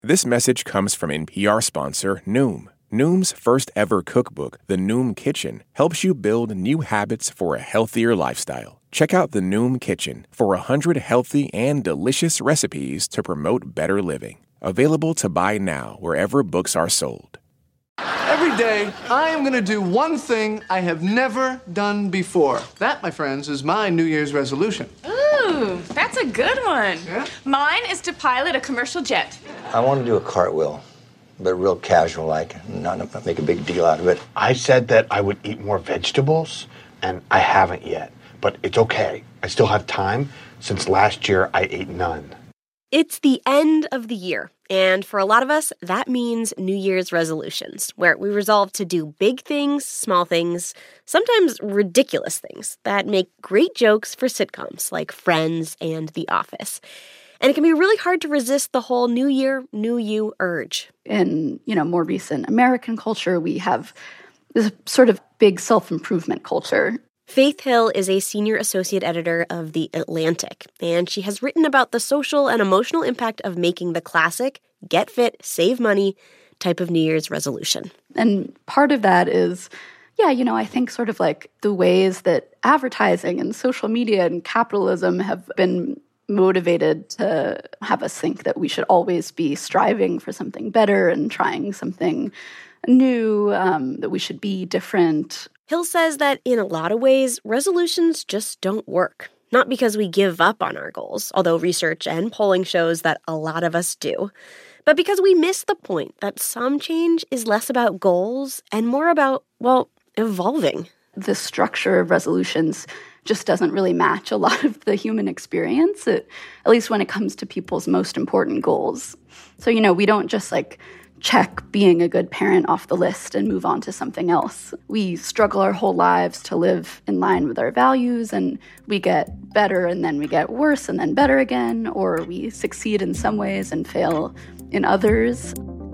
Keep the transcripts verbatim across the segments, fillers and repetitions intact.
This message comes from N P R sponsor Noom. Noom's first ever cookbook, The Noom Kitchen, helps you build new habits for a healthier lifestyle. Check out The Noom Kitchen for one hundred healthy and delicious recipes to promote better living. Available to buy now wherever books are sold. Every day, I am going to do one thing I have never done before. That, my friends, is my New Year's resolution. Ooh, that's a good one. Yeah? Mine is to pilot a commercial jet. I want to do a cartwheel, but real casual-like, not, not make a big deal out of it. I said that I would eat more vegetables, and I haven't yet. But it's okay. I still have time. Since last year, I ate none. It's the end of the year, and for a lot of us, that means New Year's resolutions, where we resolve to do big things, small things, sometimes ridiculous things that make great jokes for sitcoms like Friends and The Office. And it can be really hard to resist the whole New Year, New You urge. In, you know, more recent American culture, we have this sort of big self-improvement culture. Faith Hill is a senior associate editor of The Atlantic, and she has written about the social and emotional impact of making the classic get fit, save money type of New Year's resolution. And part of that is, yeah, you know, I think sort of like the ways that advertising and social media and capitalism have been motivated to have us think that we should always be striving for something better and trying something new, um, that we should be different. Hill says that in a lot of ways, resolutions just don't work. Not because we give up on our goals, although research and polling shows that a lot of us do, but because we miss the point that some change is less about goals and more about, well, evolving. The structure of resolutions just doesn't really match a lot of the human experience, it, at least when it comes to people's most important goals. So, you know, we don't just like check being a good parent off the list and move on to something else. We struggle our whole lives to live in line with our values, and we get better and then we get worse and then better again, or we succeed in some ways and fail in others.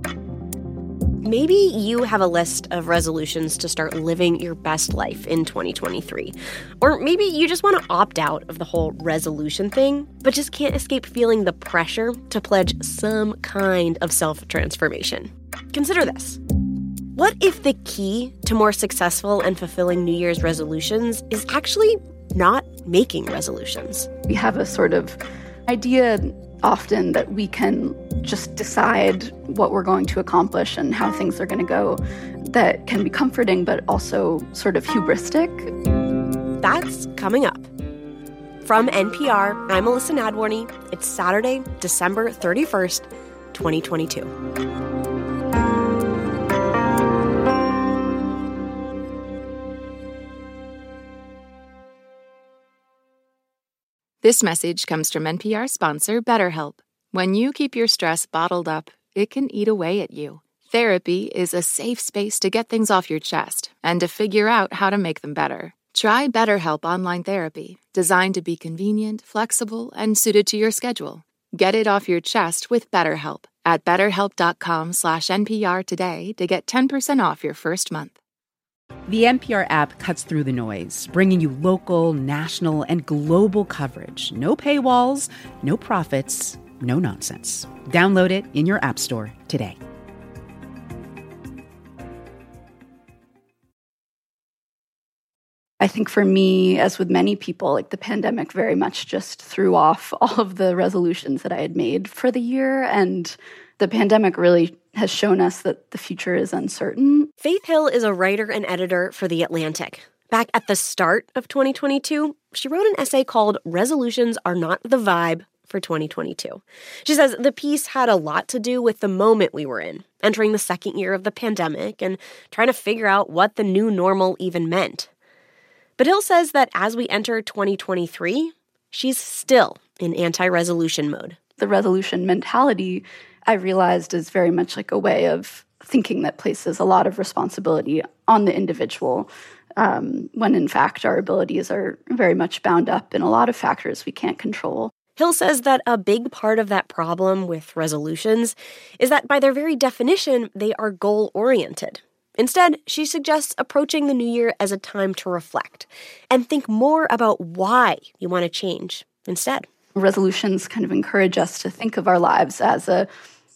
Maybe you have a list of resolutions to start living your best life in twenty twenty-three. Or maybe you just want to opt out of the whole resolution thing, but just can't escape feeling the pressure to pledge some kind of self-transformation. Consider this. What if the key to more successful and fulfilling New Year's resolutions is actually not making resolutions? We have a sort of idea often that we can just decide what we're going to accomplish and how things are going to go that can be comforting but also sort of hubristic. That's coming up. From N P R, I'm Melissa Nadworny. It's Saturday, December thirty-first, twenty twenty-two. This message comes from N P R sponsor BetterHelp. When you keep your stress bottled up, it can eat away at you. Therapy is a safe space to get things off your chest and to figure out how to make them better. Try BetterHelp Online Therapy, designed to be convenient, flexible, and suited to your schedule. Get it off your chest with BetterHelp at betterhelp.com slash NPR today to get ten percent off your first month. The N P R app cuts through the noise, bringing you local, national, and global coverage. No paywalls, no profits, no nonsense. Download it in your app store today. I think for me, as with many people, like the pandemic very much just threw off all of the resolutions that I had made for the year. And the pandemic really has shown us that the future is uncertain. Faith Hill is a writer and editor for The Atlantic. Back at the start of twenty twenty-two, she wrote an essay called Resolutions Are Not the Vibe for twenty twenty-two. She says the piece had a lot to do with the moment we were in, entering the second year of the pandemic and trying to figure out what the new normal even meant. But Hill says that as we enter twenty twenty-three, she's still in anti-resolution mode. The resolution mentality, I realized, is very much like a way of thinking that places a lot of responsibility on the individual, um, when in fact our abilities are very much bound up in a lot of factors we can't control. Hill says that a big part of that problem with resolutions is that by their very definition, they are goal-oriented. Instead, she suggests approaching the new year as a time to reflect and think more about why you want to change instead. Resolutions kind of encourage us to think of our lives as a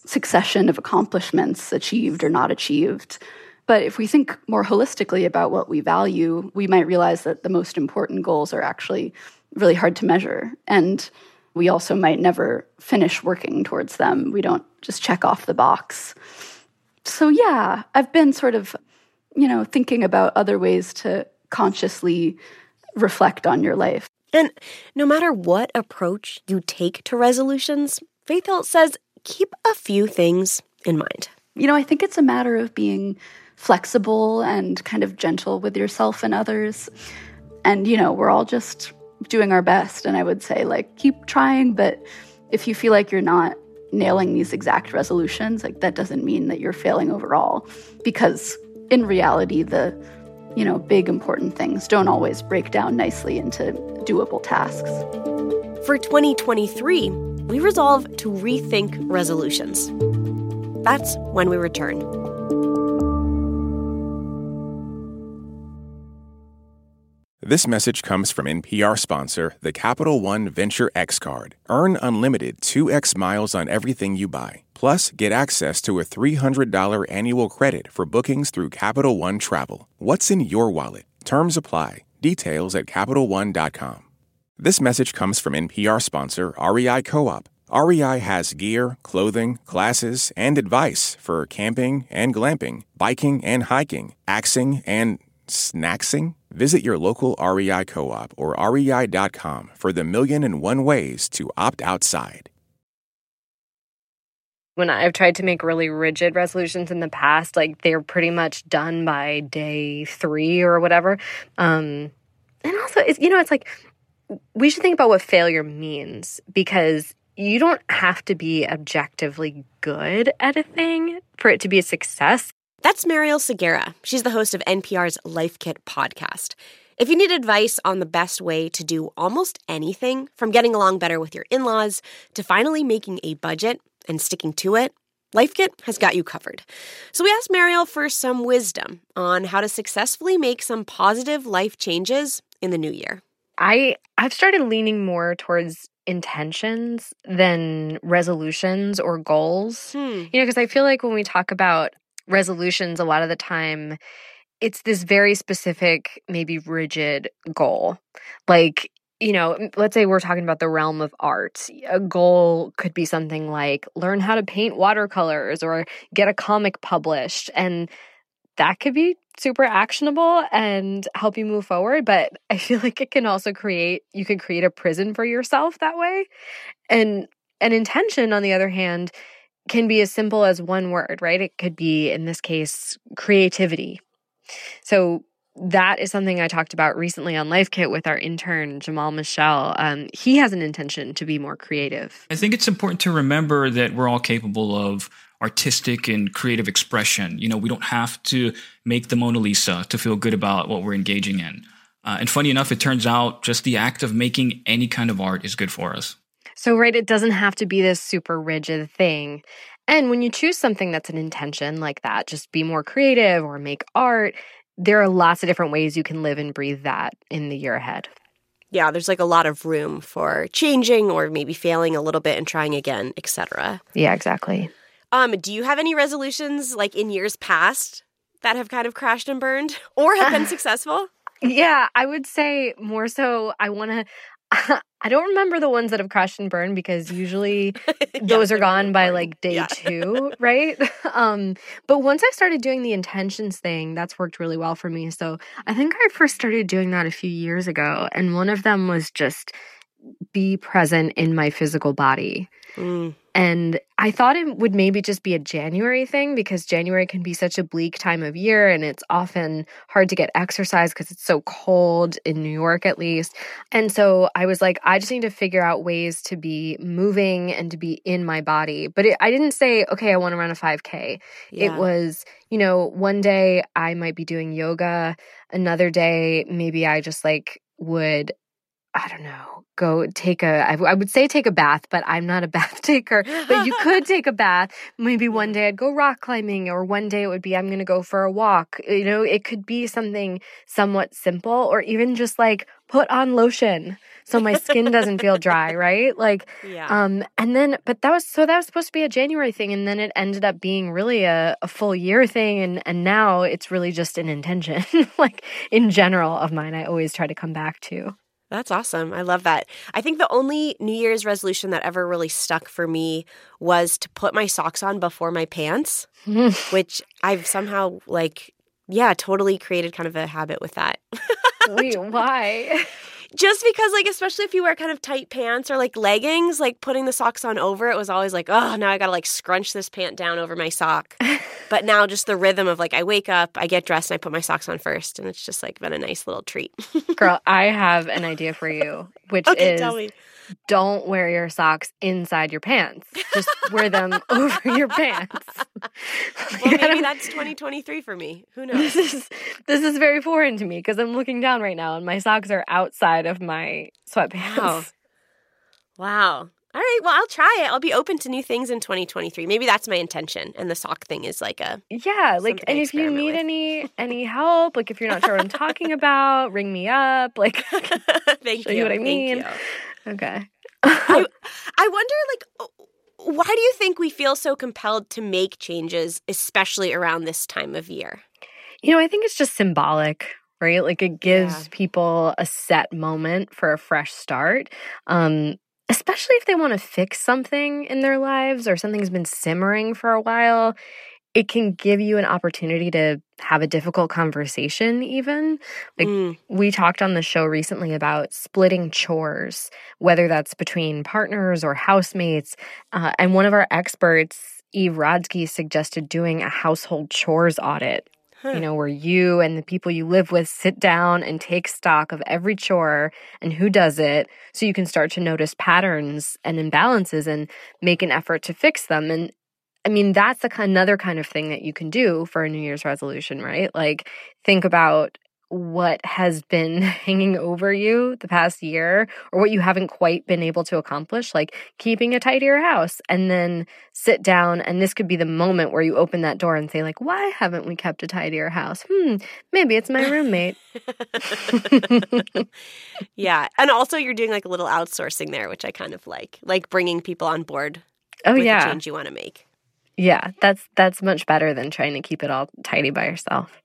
succession of accomplishments achieved or not achieved. But if we think more holistically about what we value, we might realize that the most important goals are actually really hard to measure. And we also might never finish working towards them. We don't just check off the box. So yeah, I've been sort of, you know, thinking about other ways to consciously reflect on your life. And no matter what approach you take to resolutions, Faith Hill says keep a few things in mind. You know, I think it's a matter of being flexible and kind of gentle with yourself and others. And, you know, we're all just doing our best. And I would say, like, keep trying. But if you feel like you're not nailing these exact resolutions, like, that doesn't mean that you're failing overall. Because in reality, the, you know, big important things don't always break down nicely into doable tasks. For twenty twenty-three, we resolve to rethink resolutions. That's when we return. This message comes from N P R sponsor, the Capital One Venture X Card. Earn unlimited two x miles on everything you buy. Plus, get access to a three hundred dollars annual credit for bookings through Capital One Travel. What's in your wallet? Terms apply. Details at Capital One dot com. This message comes from N P R sponsor, R E I Co-op. R E I has gear, clothing, classes, and advice for camping and glamping, biking and hiking, axing and snacksing. Visit your local R E I Co-op or R E I dot com for the million and one ways to opt outside. When I've tried to make really rigid resolutions in the past, like they're pretty much done by day three or whatever. Um, and also, it's, you know, it's like we should think about what failure means, because you don't have to be objectively good at a thing for it to be a success. That's Mariel Segura. She's the host of N P R's Life Kit podcast. If you need advice on the best way to do almost anything, from getting along better with your in-laws to finally making a budget and sticking to it, Life Kit has got you covered. So we asked Mariel for some wisdom on how to successfully make some positive life changes in the new year. I, I've started leaning more towards intentions than resolutions or goals. Hmm. You know, because I feel like when we talk about resolutions, a lot of the time, it's this very specific, maybe rigid goal. Like, you know, let's say we're talking about the realm of art. A goal could be something like learn how to paint watercolors or get a comic published. And that could be super actionable and help you move forward. But I feel like it can also create, you can create a prison for yourself that way. And an intention, on the other hand, can be as simple as one word, right? It could be, in this case, creativity. So that is something I talked about recently on Life Kit with our intern, Jamal Michelle. Um, he has an intention to be more creative. I think it's important to remember that we're all capable of artistic and creative expression. You know, we don't have to make the Mona Lisa to feel good about what we're engaging in. Uh, and funny enough, it turns out just the act of making any kind of art is good for us. So, right, it doesn't have to be this super rigid thing. And when you choose something that's an intention like that, just be more creative or make art, there are lots of different ways you can live and breathe that in the year ahead. Yeah, there's like a lot of room for changing or maybe failing a little bit and trying again, et cetera. Yeah, exactly. Um, do you have any resolutions like in years past that have kind of crashed and burned or have been successful? Yeah, I would say more so I want to... I don't remember the ones that have crashed and burned because usually those yeah, are gone by like day yeah. two, right? Um, but once I started doing the intentions thing, that's worked really well for me. So I think I first started doing that a few years ago. And one of them was just be present in my physical body. Mm. And I thought it would maybe just be a January thing because January can be such a bleak time of year and it's often hard to get exercise because it's so cold in New York at least. And so I was like, I just need to figure out ways to be moving and to be in my body. But it, I didn't say, okay, I want to run a five K. Yeah. It was, you know, one day I might be doing yoga. Another day, maybe I just like would I don't know, go take a, I, I would say take a bath, but I'm not a bath taker, but you could take a bath. Maybe one day I'd go rock climbing or one day it would be, I'm going to go for a walk. You know, it could be something somewhat simple or even just like put on lotion so my skin doesn't feel dry, right? Like, Yeah. um, and then, but that was, so that was supposed to be a January thing. And then it ended up being really a, a full year thing. And, and now it's really just an intention, like in general of mine, I always try to come back to. That's awesome. I love that. I think the only New Year's resolution that ever really stuck for me was to put my socks on before my pants, which I've somehow like, yeah, totally created kind of a habit with that. Wait, why? Just because, like, especially if you wear kind of tight pants or, like, leggings, like, putting the socks on over it was always like, oh, now I got to, like, scrunch this pant down over my sock. But now just the rhythm of, like, I wake up, I get dressed, and I put my socks on first. And it's just, like, been a nice little treat. Girl, I have an idea for you, which Okay, is tell me. don't wear your socks inside your pants. Just wear them over your pants. Well, maybe that's twenty twenty-three for me. Who knows? This is, this is very foreign to me because I'm looking down right now and my socks are outside of my sweatpants. Wow. Wow. All right. Well, I'll try it. I'll be open to new things in twenty twenty-three. Maybe that's my intention. And the sock thing is like a Yeah, like, something and I if you experiment need with. any any help, like if you're not sure what I'm talking about, ring me up. Like, Thank show you. you what I Thank mean. you. Okay. I, I wonder, like, why do you think we feel so compelled to make changes, especially around this time of year? You know, I think it's just symbolic, right? Like it gives Yeah. people a set moment for a fresh start. Um, especially if they want to fix something in their lives or something's been simmering for a while. It can give you an opportunity to have a difficult conversation even. Like Mm. we talked on the show recently about splitting chores, whether that's between partners or housemates. Uh, and one of our experts, Eve Rodsky, suggested doing a household chores audit. You know, where you and the people you live with sit down and take stock of every chore and who does it so you can start to notice patterns and imbalances and make an effort to fix them. And I mean, that's a, another kind of thing that you can do for a New Year's resolution, right? Like, think about what has been hanging over you the past year or what you haven't quite been able to accomplish, like keeping a tidier house, and then sit down. And this could be the moment where you open that door and say, like, why haven't we kept a tidier house? Hmm, maybe it's my roommate. Yeah. And also you're doing like a little outsourcing there, which I kind of like, like bringing people on board Oh, with yeah. the change you want to make. Yeah, that's that's much better than trying to keep it all tidy by yourself.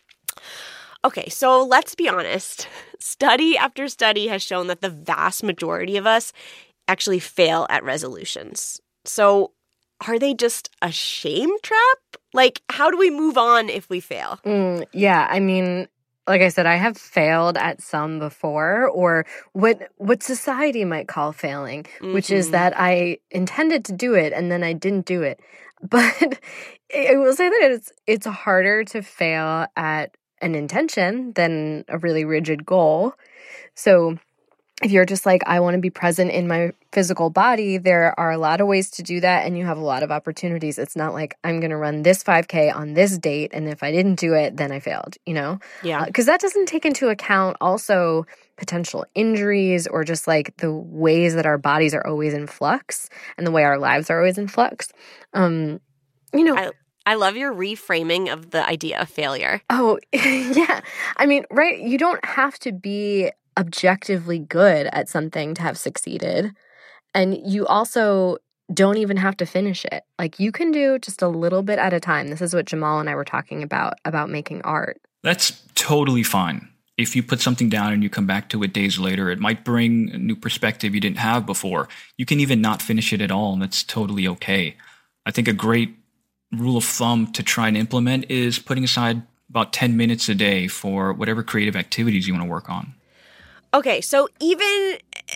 Okay, so let's be honest. Study after study has shown that the vast majority of us actually fail at resolutions. So are they just a shame trap? Like, how do we move on if we fail? Mm, yeah, I mean, like I said, I have failed at some before, or what what society might call failing, mm-hmm. which is that I intended to do it and then I didn't do it. But I will say that it's it's harder to fail at an intention than a really rigid goal. So if you're just like, I want to be present in my physical body, there are a lot of ways to do that, and you have a lot of opportunities. It's not like I'm going to run this five K on this date, and if I didn't do it, then I failed, you know? Yeah. Because uh, that doesn't take into account also potential injuries or just like the ways that our bodies are always in flux and the way our lives are always in flux. Um, you know, I, I love your reframing of the idea of failure. Oh, yeah. I mean, right, you don't have to be objectively good at something to have succeeded. And you also don't even have to finish it. Like, you can do just a little bit at a time. This is what Jamal and I were talking about, about making art. That's totally fine. If you put something down and you come back to it days later, it might bring a new perspective you didn't have before. You can even not finish it at all, and that's totally okay. I think a great rule of thumb to try and implement is putting aside about ten minutes a day for whatever creative activities you want to work on. Okay, so even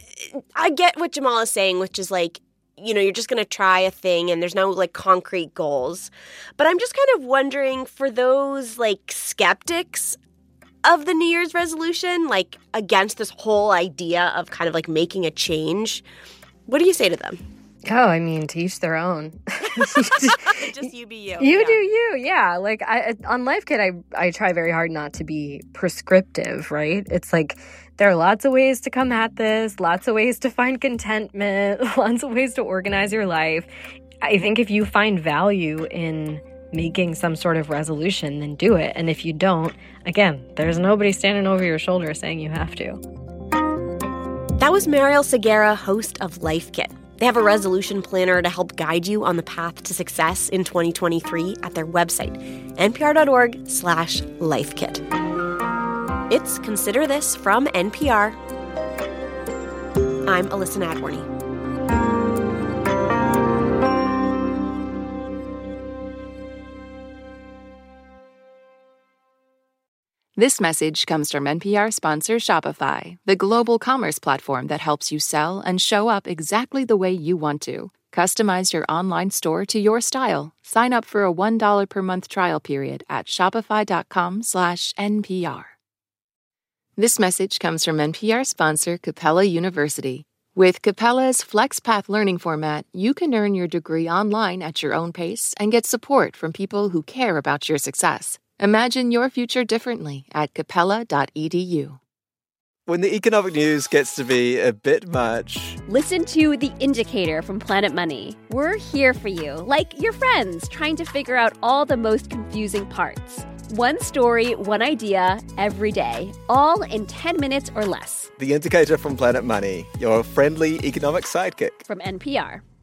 I get what Jamal is saying, which is like, you know, you're just going to try a thing and there's no like concrete goals. But I'm just kind of wondering, for those like skeptics of the New Year's resolution, like against this whole idea of kind of like making a change, what do you say to them? Oh, I mean, to each their own. Just you be you. You yeah. do you, yeah. Like I on Life Kit, I I try very hard not to be prescriptive, right? It's like there are lots of ways to come at this, lots of ways to find contentment, lots of ways to organize your life. I think if you find value in making some sort of resolution, then do it. And if you don't, again, there's nobody standing over your shoulder saying you have to. That was Mariel Segura, host of Life Kit. They have a resolution planner to help guide you on the path to success in twenty twenty-three at their website, npr.org slash lifekit. It's Consider This from N P R. I'm Alyssa Nadworny. This message comes from N P R sponsor Shopify, the global commerce platform that helps you sell and show up exactly the way you want to. Customize your online store to your style. Sign up for a one dollar per month trial period at shopify.com slash NPR. This message comes from N P R sponsor Capella University. With Capella's FlexPath learning format, you can earn your degree online at your own pace and get support from people who care about your success. Imagine your future differently at capella dot e d u. When the economic news gets to be a bit much, listen to The Indicator from Planet Money. We're here for you, like your friends, trying to figure out all the most confusing parts. One story, one idea, every day, all in ten minutes or less. The Indicator from Planet Money, your friendly economic sidekick. From N P R.